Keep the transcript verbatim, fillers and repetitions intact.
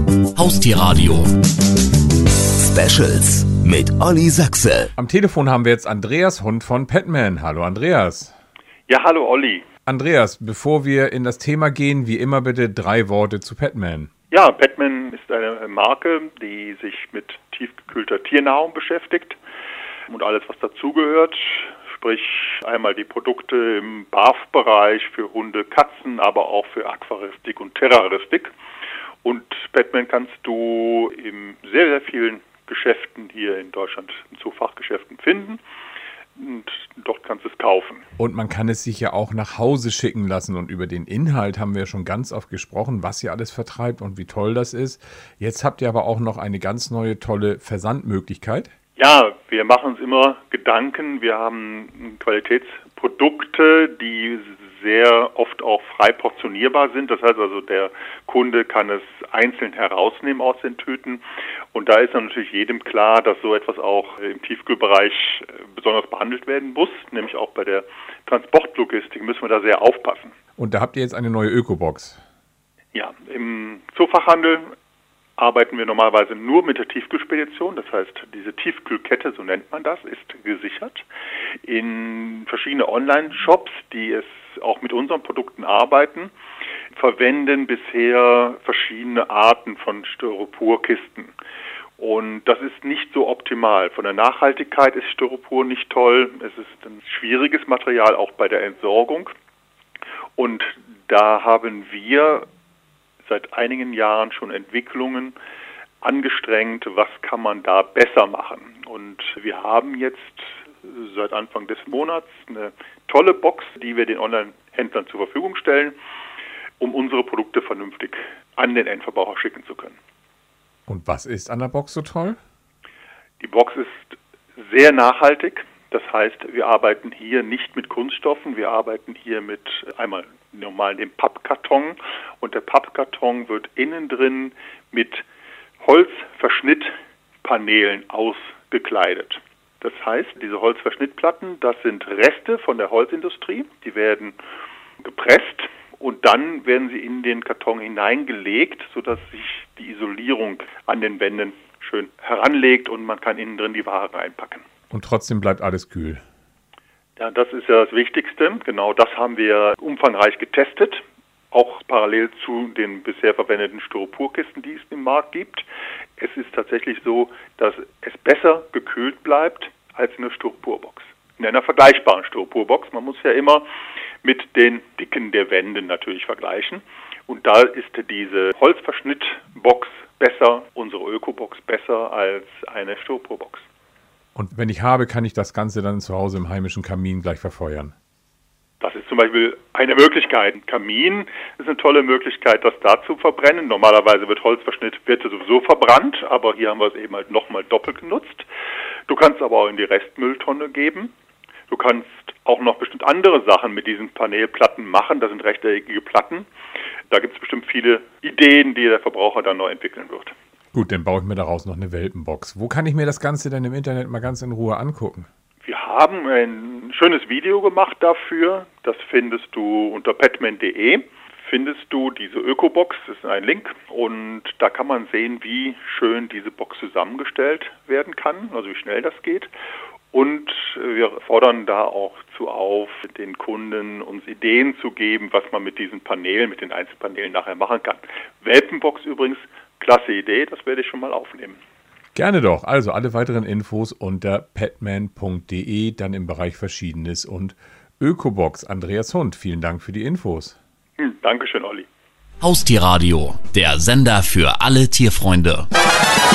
Haustierradio Specials mit Olli Sachse. Am Telefon haben wir jetzt Andreas Hund von Petman. Hallo Andreas. Ja, hallo Olli. Andreas, bevor wir in das Thema gehen, wie immer bitte drei Worte zu Petman. Ja, Petman ist eine Marke, die sich mit tiefgekühlter Tiernahrung beschäftigt und alles, was dazugehört. Sprich einmal die Produkte im Barf-Bereich für Hunde, Katzen, aber auch für Aquaristik und Terraristik. Und Petman kannst du in sehr, sehr vielen Geschäften hier in Deutschland, in Zoofachgeschäften finden. Und dort kannst du es kaufen. Und man kann es sich ja auch nach Hause schicken lassen. Und über den Inhalt haben wir schon ganz oft gesprochen, was ihr alles vertreibt und wie toll das ist. Jetzt habt ihr aber auch noch eine ganz neue, tolle Versandmöglichkeit. Ja, wir machen uns immer Gedanken. Wir haben Qualitätsprodukte, die sehr oft auch frei portionierbar sind. Das heißt also, der Kunde kann es einzeln herausnehmen aus den Tüten. Und da ist natürlich jedem klar, dass so etwas auch im Tiefkühlbereich besonders behandelt werden muss. Nämlich auch bei der Transportlogistik müssen wir da sehr aufpassen. Und da habt ihr jetzt eine neue Ökobox. Ja, im Zoofachhandel arbeiten wir normalerweise nur mit der Tiefkühlspedition. Das heißt, diese Tiefkühlkette, so nennt man das, ist gesichert. In verschiedene Online-Shops, die es auch mit unseren Produkten arbeiten, verwenden bisher verschiedene Arten von Styroporkisten. Und das ist nicht so optimal. Von der Nachhaltigkeit ist Styropor nicht toll. Es ist ein schwieriges Material, auch bei der Entsorgung. Und da haben wir seit einigen Jahren schon Entwicklungen angestrengt, was kann man da besser machen. Und wir haben jetzt seit Anfang des Monats eine tolle Box, die wir den Online-Händlern zur Verfügung stellen, um unsere Produkte vernünftig an den Endverbraucher schicken zu können. Und was ist an der Box so toll? Die Box ist sehr nachhaltig. Das heißt, wir arbeiten hier nicht mit Kunststoffen, wir arbeiten hier mit einmal normal dem Pappkarton und der Pappkarton wird innen drin mit Holzverschnittpaneelen ausgekleidet. Das heißt, diese Holzverschnittplatten, das sind Reste von der Holzindustrie, die werden gepresst und dann werden sie in den Karton hineingelegt, sodass sich die Isolierung an den Wänden schön heranlegt und man kann innen drin die Ware reinpacken. Und trotzdem bleibt alles kühl. Ja, das ist ja das Wichtigste. Genau das haben wir umfangreich getestet, auch parallel zu den bisher verwendeten Styroporkisten, die es im Markt gibt. Es ist tatsächlich so, dass es besser gekühlt bleibt als in einer Styroporbox. In einer vergleichbaren Styroporbox. Man muss ja immer mit den Dicken der Wände natürlich vergleichen. Und da ist diese Holzverschnittbox besser, unsere Ökobox besser als eine Styroporbox. Und wenn ich habe, kann ich das Ganze dann zu Hause im heimischen Kamin gleich verfeuern? Das ist zum Beispiel eine Möglichkeit. Ein Kamin ist eine tolle Möglichkeit, das da zu verbrennen. Normalerweise wird Holzverschnitt wird sowieso verbrannt, aber hier haben wir es eben halt nochmal doppelt genutzt. Du kannst aber auch in die Restmülltonne geben. Du kannst auch noch bestimmt andere Sachen mit diesen Panelplatten machen. Das sind rechteckige Platten. Da gibt es bestimmt viele Ideen, die der Verbraucher dann noch entwickeln wird. Gut, dann baue ich mir daraus noch eine Welpenbox. Wo kann ich mir das Ganze denn im Internet mal ganz in Ruhe angucken? Wir haben ein schönes Video gemacht dafür. Das findest du unter petman punkt de. Findest du diese Ökobox, das ist ein Link. Und da kann man sehen, wie schön diese Box zusammengestellt werden kann, also wie schnell das geht. Und wir fordern da auch zu auf, den Kunden uns Ideen zu geben, was man mit diesen Paneelen, mit den Einzelpanelen nachher machen kann. Welpenbox übrigens, klasse Idee, das werde ich schon mal aufnehmen. Gerne doch. Also alle weiteren Infos unter petman punkt de, dann im Bereich Verschiedenes und Ökobox. Andreas Hund, vielen Dank für die Infos. Hm, Dankeschön, Olli. Haustierradio, der Sender für alle Tierfreunde.